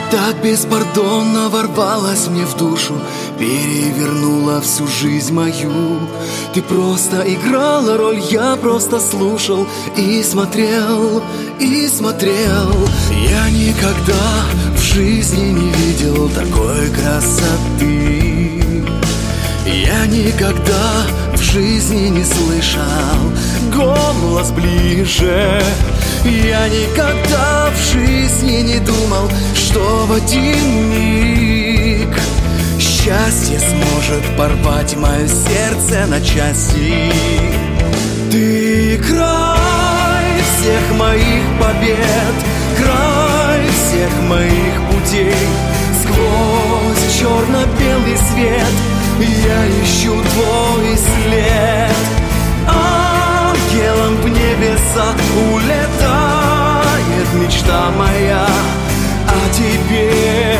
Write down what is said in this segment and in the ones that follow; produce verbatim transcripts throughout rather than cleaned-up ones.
Так беспардонно ворвалась мне в душу, перевернула всю жизнь мою. Ты просто играла роль, я просто слушал и смотрел, и смотрел. Я никогда в жизни не видел такой красоты. Я никогда в жизни не слышал голос ближе. Я никогда в жизни не думал, что в один миг счастье сможет порвать мое сердце на части. Ты край всех моих побед, край всех моих путей. Сквозь черно-белый свет я ищу твой след. Ангелом в небеса улетает мечта моя о тебе.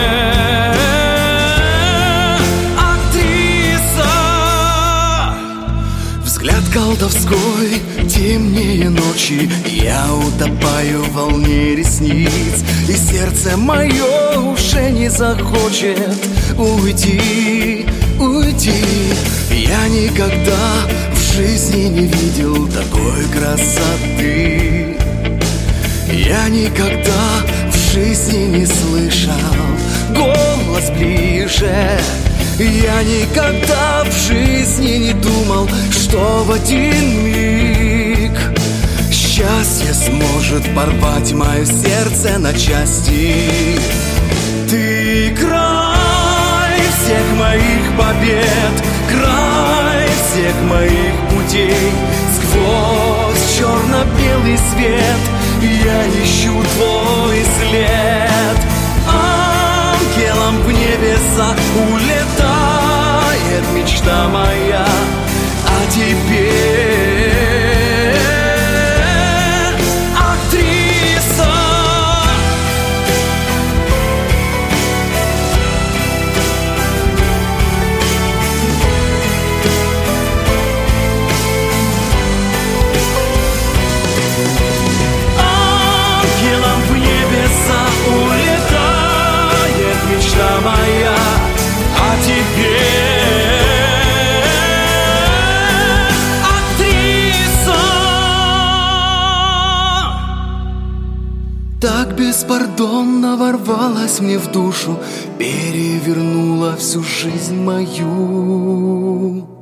Актриса, взгляд колдовской, темнее ночи. Я утопаю в волне ресниц, и сердце мое уже не захочет уйти, уйти. Я никогда в жизни не видел такой красоты. Я никогда в жизни не слышал голос ближе. Я никогда в жизни не думал, что в один миг счастье сможет порвать мое сердце на части. Ты край всех моих побед, край всех моих путей. Сквозь черно-белый свет я ищу твой след. Ангелом в небеса улетает мечта моя о тебе. Моя о тебе, актриса. Так беспардонно ворвалась мне в душу, перевернула всю жизнь мою.